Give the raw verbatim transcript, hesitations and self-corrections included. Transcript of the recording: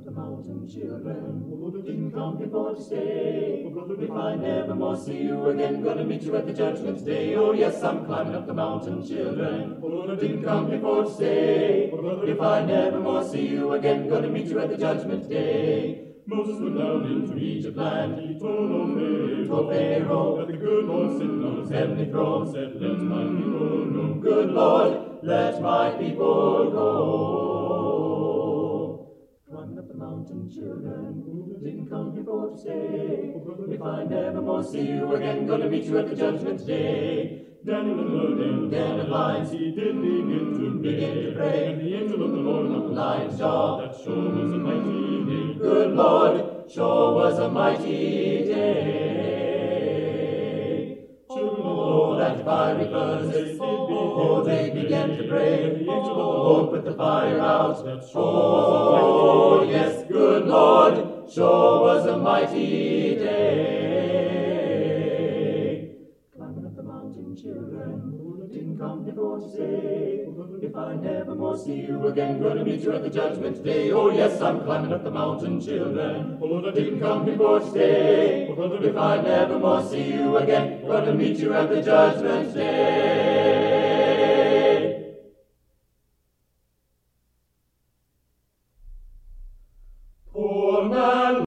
the mountain, children. Didn't come here for to stay. If I never more see you again, gonna meet you at the judgment day. Oh yes, I'm climbing up the mountain, children. Didn't come here for to stay. If I never more see you again, gonna meet you at the judgment day. Moses went down into Egypt land. He told old Pharaoh, told Pharaoh that the good Lord sitting on his heavenly throne said, let my people go. Good Lord, let my people go. Climbing up the mountain, children, didn't come here for to stay. If I never more see you again, gonna meet you at the judgment day. Daniel and Lord in the den of lions, he did begin to begin to pray. And the angel of the Lord on the lion's jaw, that sure was a mighty day. Good Lord, sure was a mighty day. Children of the Lord, that fiery furnace, oh, they began to pray. And the angel of the Lord put the fire out, that sure was a mighty day. Yes, good Lord, sure was a mighty day. Children, didn't come here for to stay. If I never more see you again, gonna meet you at the judgment day. Oh yes, I'm climbing up the mountain, children. Didn't come here for to stay. If I never more see you again, gonna meet you at the judgment day.